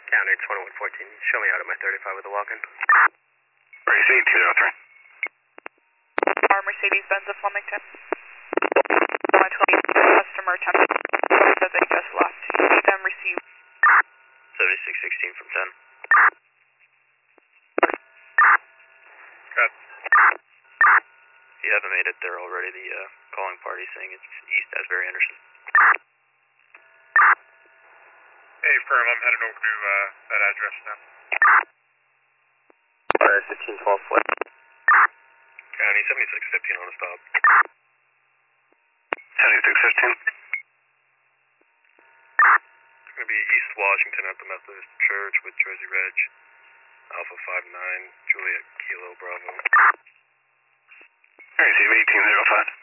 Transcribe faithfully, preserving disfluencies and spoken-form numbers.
Counter twenty-one fourteen, show me out at my thirty-five with a walk-in. Race eighteen oh three. Our Mercedes-Benz of Flemington. one twenty, customer attempted that they just left. You need them received. seventy-six sixteen from ten. Good. If you haven't made it there already, the uh, calling party saying it's East Asbury Anderson. Hey, firm, I'm heading over to uh, that address now. Alright, fifteen twelve flight. County seventy-six fifteen on a stop. seventy-six fifteen. It's going to be East Washington at the Methodist Church with Jersey Reg. Alpha five nine, Juliet Kilo Bravo. Receive eighteen oh five.